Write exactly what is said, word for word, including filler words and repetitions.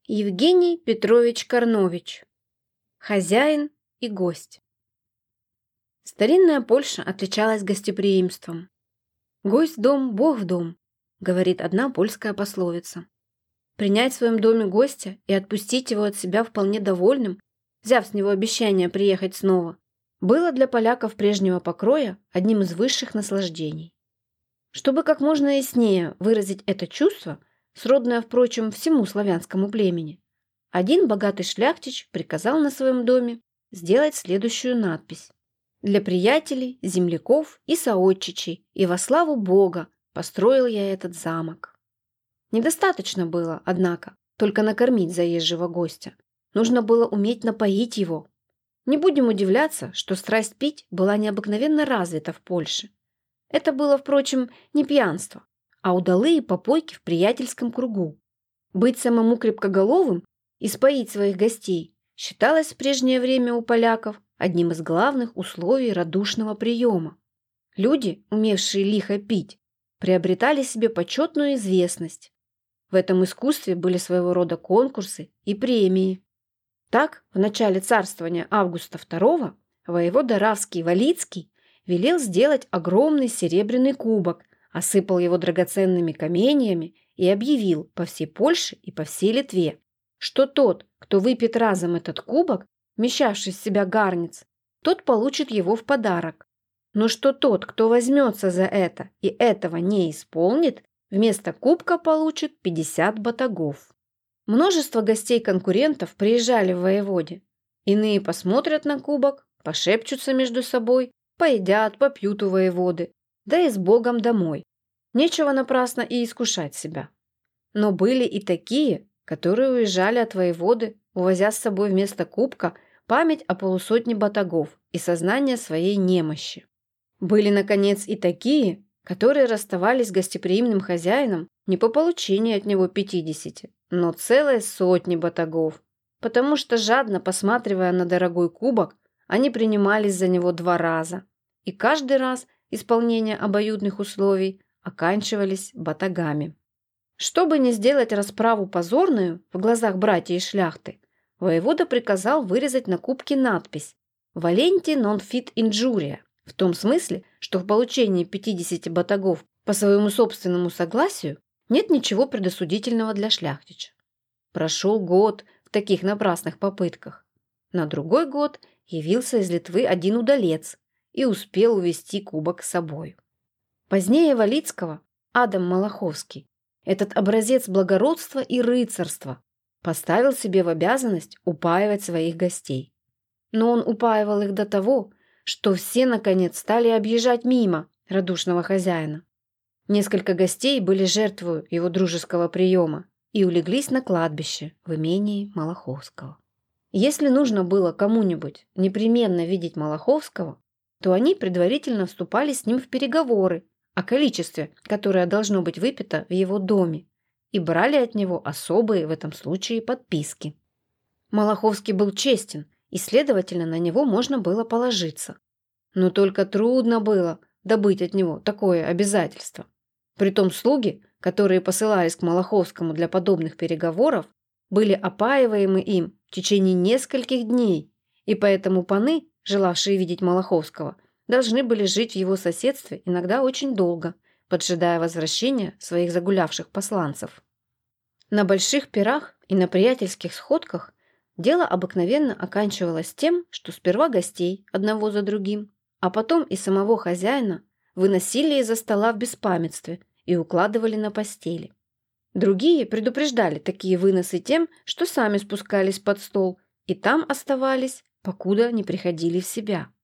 Евгений Петрович Карнович. Хозяин и гость. Старинная Польша отличалась гостеприимством. «Гость в дом, Бог в дом», — говорит одна польская пословица. Принять в своем доме гостя и отпустить его от себя вполне довольным, взяв с него обещание приехать снова, было для поляков прежнего покроя одним из высших наслаждений. Чтобы как можно яснее выразить это чувство, сродное, впрочем, всему славянскому племени, один богатый шляхтич приказал на своем доме сделать следующую надпись: «Для приятелей, земляков и соотчичей, и во славу Бога построил я этот замок». Недостаточно было, однако, только накормить заезжего гостя. Нужно было уметь напоить его. Не будем удивляться, что страсть пить была необыкновенно развита в Польше. Это было, впрочем, не пьянство, а удалые попойки в приятельском кругу. Быть самому крепкоголовым и споить своих гостей считалось в прежнее время у поляков одним из главных условий радушного приема. Люди, умевшие лихо пить, приобретали себе почетную известность. В этом искусстве были своего рода конкурсы и премии. Так, в начале царствования Августа второго воевода Равский-Валицкий велел сделать огромный серебряный кубок, осыпал его драгоценными каменьями и объявил по всей Польше и по всей Литве, что тот, кто выпьет разом этот кубок, вмещавший в себя гарниц, тот получит его в подарок. Но что тот, кто возьмется за это и этого не исполнит, вместо кубка получит пятьдесят батагов. Множество гостей-конкурентов приезжали в воеводе. Иные посмотрят на кубок, пошепчутся между собой, поедят, попьют у воеводы, да и с Богом домой. Нечего напрасно и искушать себя. Но были и такие, которые уезжали от воеводы, увозя с собой вместо кубка память о полусотне батагов и сознание своей немощи. Были, наконец, и такие, которые расставались с гостеприимным хозяином не по получении от него пятидесяти, но целой сотни батагов, потому что, жадно посматривая на дорогой кубок, они принимались за него два раза, и каждый раз исполнение обоюдных условий оканчивались батагами. Чтобы не сделать расправу позорную в глазах братьев и шляхты, воевода приказал вырезать на кубке надпись «Valenti non fit injuria», в том смысле, что в получении пятидесяти батагов по своему собственному согласию нет ничего предосудительного для шляхтича. Прошел год в таких напрасных попытках. На другой год явился из Литвы один удалец и успел увести кубок с собой. Позднее Валицкого Адам Малаховский, этот образец благородства и рыцарства, поставил себе в обязанность упаивать своих гостей. Но он упаивал их до того, что все, наконец, стали объезжать мимо радушного хозяина. Несколько гостей были жертвою его дружеского приема и улеглись на кладбище в имении Малаховского. Если нужно было кому-нибудь непременно видеть Малаховского, то они предварительно вступали с ним в переговоры о количестве, которое должно быть выпито в его доме, и брали от него особые в этом случае подписки. Малаховский был честен, и, следовательно, на него можно было положиться. Но только трудно было добыть от него такое обязательство. Притом слуги, которые посылались к Малаховскому для подобных переговоров, были опаиваемы им в течение нескольких дней, и поэтому паны, желавшие видеть Малаховского, должны были жить в его соседстве иногда очень долго, поджидая возвращения своих загулявших посланцев. На больших пирах и на приятельских сходках дело обыкновенно оканчивалось тем, что сперва гостей одного за другим, а потом и самого хозяина выносили из-за стола в беспамятстве и укладывали на постели. Другие предупреждали такие выносы тем, что сами спускались под стол и там оставались, покуда не приходили в себя.